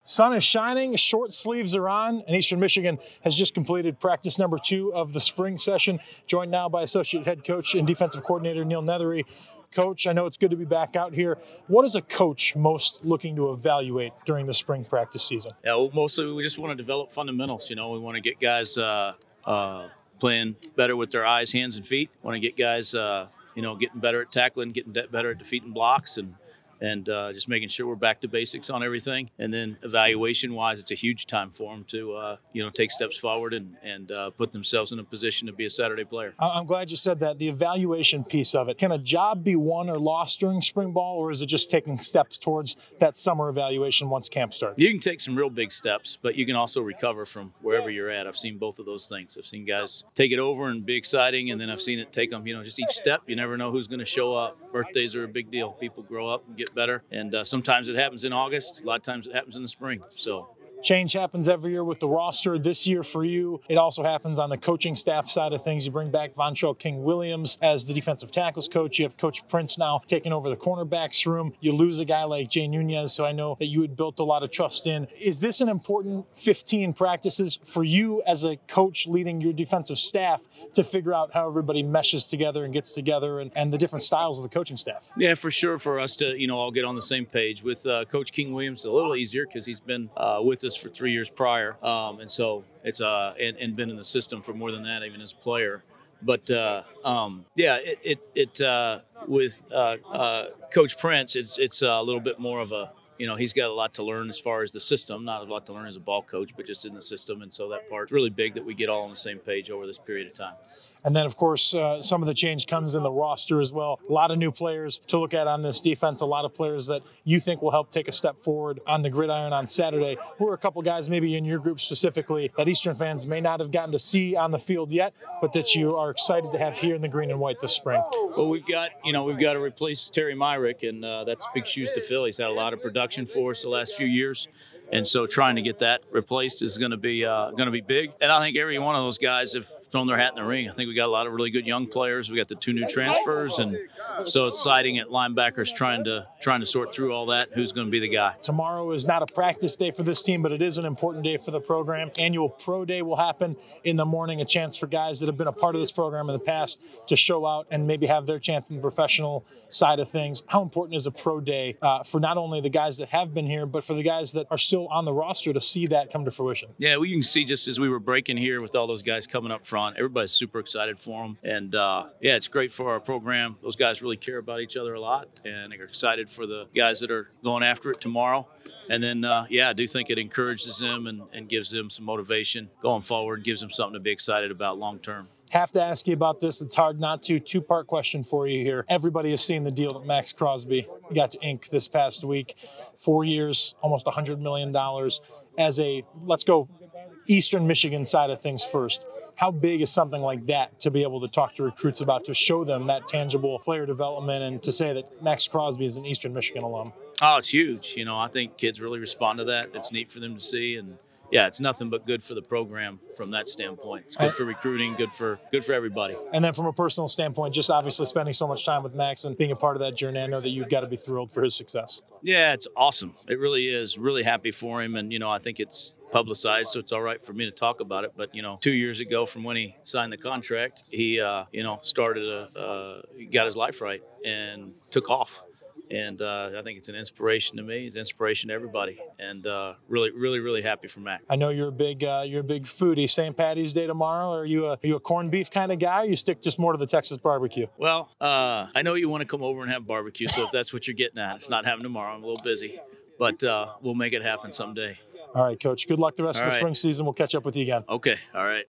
Sun is shining, short sleeves are on, and Eastern Michigan has just completed practice number 2 of the spring session, joined now by Associate Head Coach and Defensive Coordinator Neil Nethery. Coach, I know it's good to be back out here. What is a coach most looking to evaluate during the spring practice season? Yeah, well, mostly we just want to develop fundamentals. We want to get guys playing better with their eyes, hands, and feet. Want to get guys, getting better at tackling, getting better at defeating blocks, and just making sure we're back to basics on everything. And then evaluation-wise, it's a huge time for them to, take steps forward and put themselves in a position to be a Saturday player. I'm glad you said that, the evaluation piece of it. Can a job be won or lost during spring ball, or is it just taking steps towards that summer evaluation once camp starts? You can take some real big steps, but you can also recover from wherever you're at. I've seen both of those things. I've seen guys take it over and be exciting, and then I've seen it take them, just each step. You never know who's going to show up. Birthdays are a big deal. People grow up and get better, and sometimes it happens in August. A lot of times it happens in the spring. So change happens every year with the roster. This year for you, it also happens on the coaching staff side of things. You bring back Vontrell King-Williams as the defensive tackles coach. You have Coach Prince now taking over the cornerbacks room. You lose a guy like Jay Nunez, so I know that you had built a lot of trust in. Is this an important 15 practices for you as a coach leading your defensive staff to figure out how everybody meshes together and gets together and the different styles of the coaching staff? Yeah, for sure, for us to all get on the same page. With Coach King-Williams, a little easier because he's been with us for 3 years prior, and so it's and been in the system for more than that, even as a player. But with Coach Prince, it's a little bit more of a, he's got a lot to learn as far as the system, not a lot to learn as a ball coach, but just in the system. And so that part's really big that we get all on the same page over this period of time. And then, of course, some of the change comes in the roster as well. A lot of new players to look at on this defense, a lot of players that you think will help take a step forward on the gridiron on Saturday. Who are a couple guys maybe in your group specifically that Eastern fans may not have gotten to see on the field yet, but that you are excited to have here in the green and white this spring? Well, we've got to replace Terry Myrick, and that's big shoes to fill. He's had a lot of production for us the last few years. And so trying to get that replaced is going to be big. And I think every one of those guys have thrown their hat in the ring. I think we got a lot of really good young players. We got the 2 new transfers, and so it's exciting at linebackers trying to sort through all that. Who's going to be the guy? Tomorrow is not a practice day for this team, but it is an important day for the program. Annual Pro Day will happen in the morning, a chance for guys that have been a part of this program in the past to show out and maybe have their chance in the professional side of things. How important is a Pro Day for not only the guys that have been here, but for the guys that are still on the roster to see that come to fruition? Yeah, well, you can see just as we were breaking here with all those guys coming up front, everybody's super excited for them. And, it's great for our program. Those guys really care about each other a lot, and they're excited for the guys that are going after it tomorrow. And then, I do think it encourages them and gives them some motivation going forward, gives them something to be excited about long term. Have to ask you about this. It's hard not to. 2-part question for you here. Everybody has seen the deal that Maxx Crosby got to ink this past week. 4 years, almost $100 million. Let's go Eastern Michigan side of things first. How big is something like that to be able to talk to recruits about, to show them that tangible player development and to say that Maxx Crosby is an Eastern Michigan alum? Oh, it's huge. I think kids really respond to that. It's neat for them to see, and yeah, it's nothing but good for the program from that standpoint. It's good for recruiting, good for everybody. And then from a personal standpoint, just obviously spending so much time with Max and being a part of that journey, I know that you've got to be thrilled for his success. Yeah, it's awesome. It really is. Really happy for him, and I think it's publicized, so it's all right for me to talk about it. But 2 years ago, from when he signed the contract, he got his life right and took off. And I think it's an inspiration to me. It's an inspiration to everybody. And really, really, really happy for Mac. I know you're a big foodie. St. Patty's Day tomorrow. Are you a corned beef kind of guy? Or you stick just more to the Texas barbecue? Well, I know you want to come over and have barbecue. So if that's what you're getting at, it's not happening tomorrow. I'm a little busy, but we'll make it happen someday. All right, Coach. Good luck the rest of the spring season. We'll catch up with you again. Okay. All right.